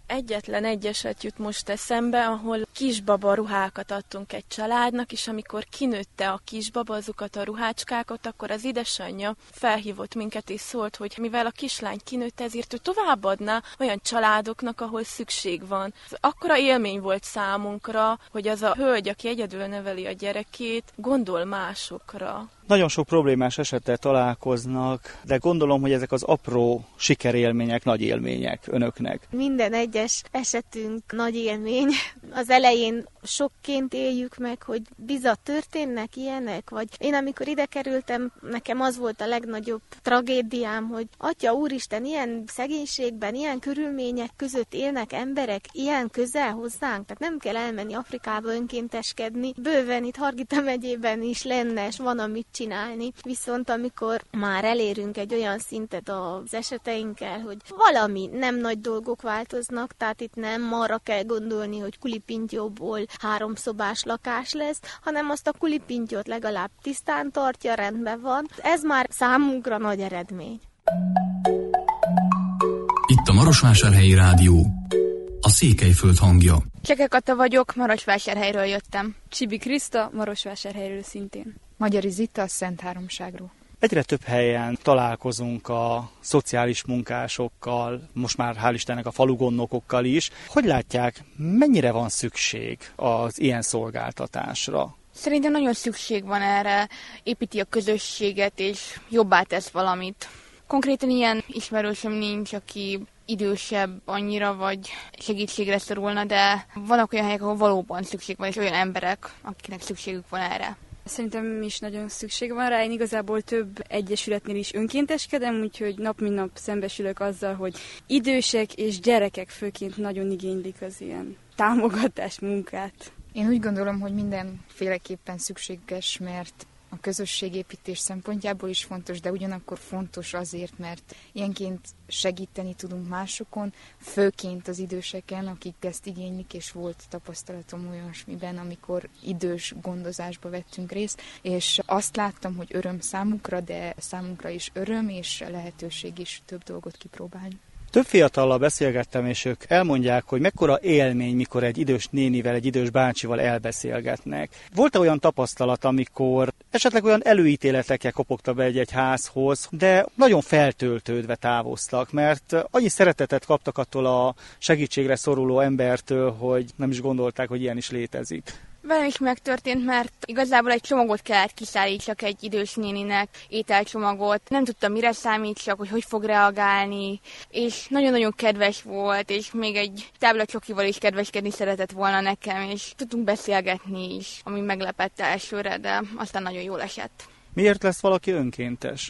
Egyetlen egy eset jut most eszembe, ahol kisbaba ruhákat adtunk egy családnak, és amikor kinőtte a kisbaba azokat a ruhácskákat, akkor az édesanyja felhívott minket és szólt, hogy mivel a kislány kinőtte, ezért ő továbbadná olyan családoknak, ahol szükség van. Akkora élmény volt számunkra, hogy az a hölgy, aki egyedül neveli a gyerekét, gondol másokra. Nagyon sok problémás esettel találkoznak, de gondolom, hogy ezek az apró sikerélmények, nagy élmények önöknek. Minden egyes esetünk nagy élmény. Az elején sokként éljük meg, hogy bizony történnek ilyenek, vagy én amikor ide kerültem, nekem az volt a legnagyobb tragédiám, hogy Atya Úristen, ilyen szegénységben, ilyen körülmények között élnek emberek, ilyen közel hozzánk, tehát nem kell elmenni Afrikába önkénteskedni. Bőven itt Hargita megyében is lenne, és van, amit csinálni. Viszont amikor már elérünk egy olyan szintet az eseteinkkel, hogy valami nem nagy dolgok változnak, tehát itt nem arra kell gondolni, hogy kulipintyóból háromszobás lakás lesz, hanem azt a kulipintyót legalább tisztán tartja, rendben van. Ez már számunkra nagy eredmény. Itt a Marosvásárhelyi Rádió, a Székelyföld hangja. Cseke Kata vagyok, Marosvásárhelyről jöttem. Csibi Kriszta, Marosvásárhelyről szintén. Magyari Zita, Szentháromságról. Egyre több helyen találkozunk a szociális munkásokkal, most már hál' Istennek a falugonnokokkal is. Hogy látják, mennyire van szükség az ilyen szolgáltatásra? Szerintem nagyon szükség van erre, építi a közösséget és jobbá tesz valamit. Konkrétan ilyen ismerősöm nincs, aki idősebb annyira, vagy segítségre szorulna, de vannak olyan helyek, ahol valóban szükség van, és olyan emberek, akiknek szükségük van erre. Szerintem is nagyon szükség van rá. Én igazából több egyesületnél is önkénteskedem, úgyhogy nap mint nap szembesülök azzal, hogy idősek és gyerekek főként nagyon igénylik az ilyen támogatás munkát. Én úgy gondolom, hogy mindenféleképpen szükséges, mert a közösségépítés szempontjából is fontos, de ugyanakkor fontos azért, mert ilyenként segíteni tudunk másokon, főként az időseken, akik ezt igénylik, és volt tapasztalatom olyasmiben, amikor idős gondozásba vettünk részt, és azt láttam, hogy öröm számukra, de számunkra is öröm, és lehetőség is több dolgot kipróbálni. Több fiatallal beszélgettem, és ők elmondják, hogy mekkora élmény, mikor egy idős nénivel, egy idős bácsival elbeszélgetnek. Volt-e olyan tapasztalat, amikor esetleg olyan előítéletekkel kopogta be egy-egy házhoz, de nagyon feltöltődve távoztak, mert annyi szeretetet kaptak attól a segítségre szoruló embertől, hogy nem is gondolták, hogy ilyen is létezik. Velem is megtörtént, mert igazából egy csomagot kellett kiszállítsak egy idős néninek, ételcsomagot. Nem tudtam, mire számítsak, hogy hogy fog reagálni, és nagyon-nagyon kedves volt, és még egy táblacsokival is kedveskedni szeretett volna nekem, és tudtunk beszélgetni is, ami meglepett elsőre, de aztán nagyon jól esett. Miért lesz valaki önkéntes?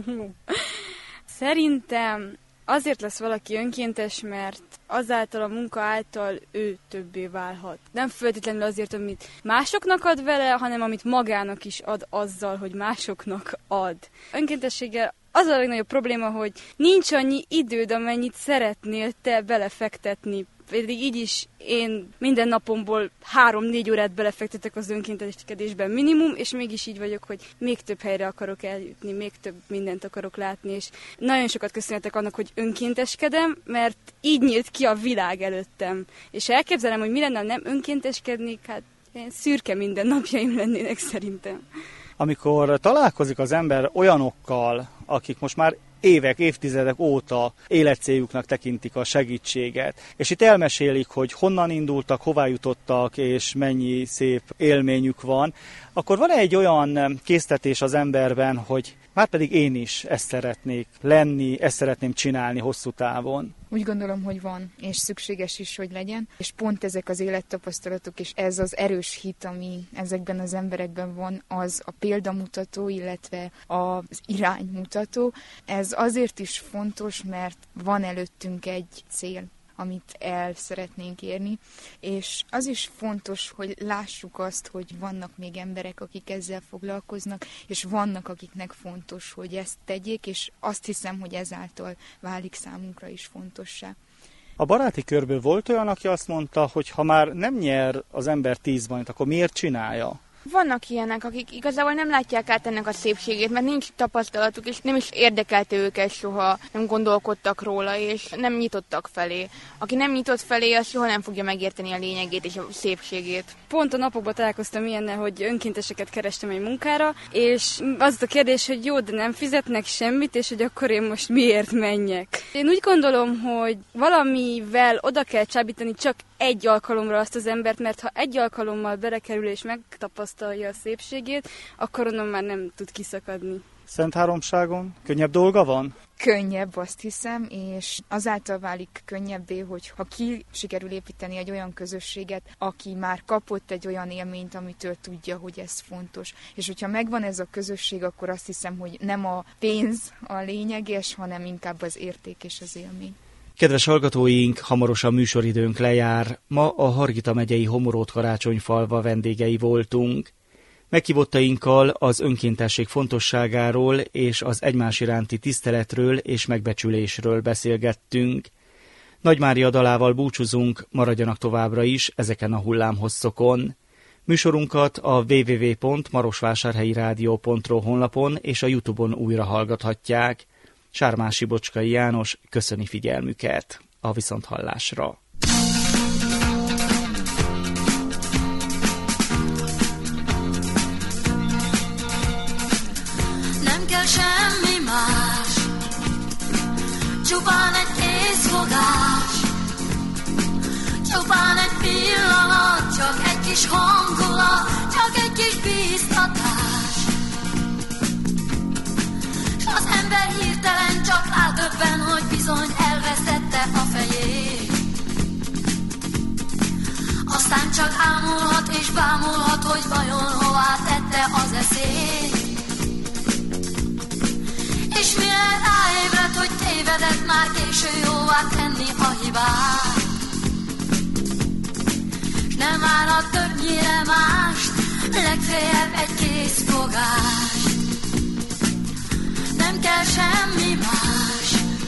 Szerintem azért lesz valaki önkéntes, mert azáltal a munka által ő többé válhat. Nem feltétlenül azért, amit másoknak ad vele, hanem amit magának is ad azzal, hogy másoknak ad. Önkéntességgel az a legnagyobb probléma, hogy nincs annyi időd, amennyit szeretnél te belefektetni. Pedig így is én minden napomból három-négy órát belefektetek az önkénteskedésben minimum, és mégis így vagyok, hogy még több helyre akarok eljutni, még több mindent akarok látni, és nagyon sokat köszönhetek annak, hogy önkénteskedem, mert így nyílt ki a világ előttem. És ha elképzelem, hogy mi lenne, nem önkénteskednék, hát szürke mindennapjaim lennének szerintem. Amikor találkozik az ember olyanokkal, akik most már évek, évtizedek óta életcéljuknak tekintik a segítséget, és itt elmesélik, hogy honnan indultak, hová jutottak, és mennyi szép élményük van, akkor van egy olyan késztetés az emberben, hogy márpedig én is ezt szeretnék lenni, ezt szeretném csinálni hosszú távon. Úgy gondolom, hogy van, és szükséges is, hogy legyen, és pont ezek az élettapasztalatok, és ez az erős hit, ami ezekben az emberekben van, az a példamutató, illetve az iránymutató. Ez azért is fontos, mert van előttünk egy cél, amit el szeretnénk érni, és az is fontos, hogy lássuk azt, hogy vannak még emberek, akik ezzel foglalkoznak, és vannak, akiknek fontos, hogy ezt tegyék, és azt hiszem, hogy ezáltal válik számunkra is fontossá. A baráti körből volt olyan, aki azt mondta, hogy ha már nem nyer az ember tíz banit, akkor miért csinálja? Vannak ilyenek, akik igazából nem látják át ennek a szépségét, mert nincs tapasztalatuk, és nem is érdekelte őket soha, nem gondolkodtak róla, és nem nyitottak felé. Aki nem nyitott felé, az soha nem fogja megérteni a lényegét és a szépségét. Pont a napokban találkoztam ilyennel, hogy önkénteseket kerestem egy munkára, és az a kérdés, hogy jó, de nem fizetnek semmit, és hogy akkor én most miért menjek. Én úgy gondolom, hogy valamivel oda kell csábítani csak egy alkalomra azt az embert, mert ha egy alkalommal belekerül és megtapasztalja a szépségét, akkor onnan már nem tud kiszakadni. Szent Háromságon könnyebb dolga van? Könnyebb, azt hiszem, és azáltal válik könnyebbé, hogy ha ki sikerül építeni egy olyan közösséget, aki már kapott egy olyan élményt, amitől tudja, hogy ez fontos. És hogyha megvan ez a közösség, akkor azt hiszem, hogy nem a pénz a lényeges, hanem inkább az érték és az élmény. Kedves hallgatóink, hamarosan műsoridőnk lejár. Ma a Hargita megyei Homoród-Karácsonyfalva vendégei voltunk. Meghívottainkkal az önkéntesség fontosságáról és az egymás iránti tiszteletről és megbecsülésről beszélgettünk. Nagy Mária dalával búcsúzunk, maradjanak továbbra is ezeken a hullámhosszokon. Műsorunkat a double-u double-u double-u pont marosvásárhelyi rádió pont ro honlapon és a YouTube-on újra hallgathatják. Sármási Bocskai János köszöni figyelmüket. A viszonthallásra. Nem kell semmi más, csupán egy készfogás, csupán egy pillanat, csak egy kis hangulat, csak egy kis bíztatás. Az ember hirtelen csak rádöbben, hogy bizony elvesztette a fejét. Aztán csak ámulhat és bámulhat, hogy vajon hová tette az eszét. És mire ráébred, hogy tévedett, már késő jóvá tenni a hibát. S nem állhat többnyire mást, legfeljebb egy készfogást. Nem kell semmi más,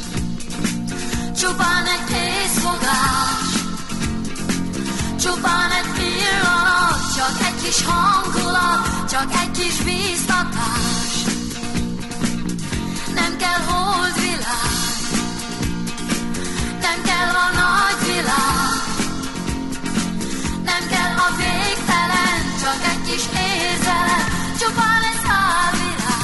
csupán egy készfogás, csupán egy pillanat, csak egy kis hangulat, csak egy kis bíztatás. Nem kell holdvilág, nem kell a nagy világ, nem kell a végtelen, csak egy kis érzelem, csupán egy szálvilág.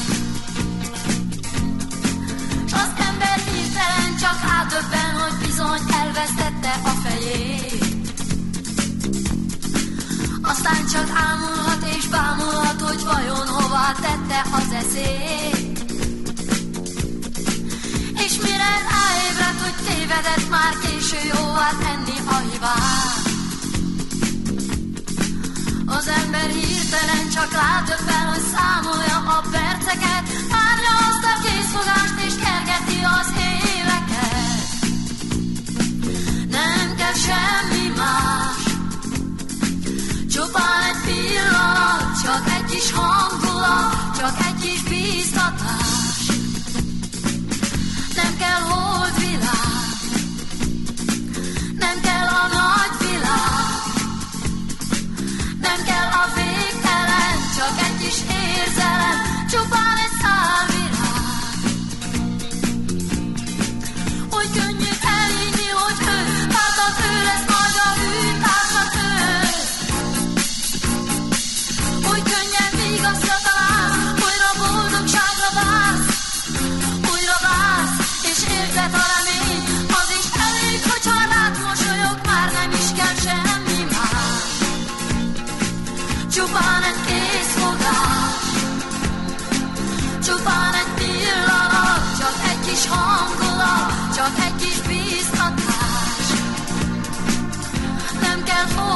Az ember hirtelen csak rádöbben, hogy bizony elvesztette a fejét. Aztán csak ámulhat és bámulhat, hogy vajon hová tette az eszét. És mire ráébred, hogy tévedett, már késő jóvá tenni a hibát. Az ember hirtelen csak rádöbben, hogy számolja a perceket, várja azt a készfogást és kergeti az éveket. Nem kell semmi más, csupán egy pillanat, csak egy kis hangulat, csak egy kis bíztatás. Nem kell holdvilág, nem kell a nagy világ, nem kell a végtelen, csak egy kis érzelem, csupán egy szálvilág. Hogy könnyű elhinni, hogy ő, hát az ő lesz majd a hűtársa tőle. Hogy könnyen vigaszra találsz, újra boldogságra vársz, újra vársz, és érzed a remény, az is elég, hogyha rád mosolyog, már nem is kell semmi más. Csupán egy készfogás, csupán egy pillanat, csak egy kis hangulat, csak egy kis bíztatás. Nem kell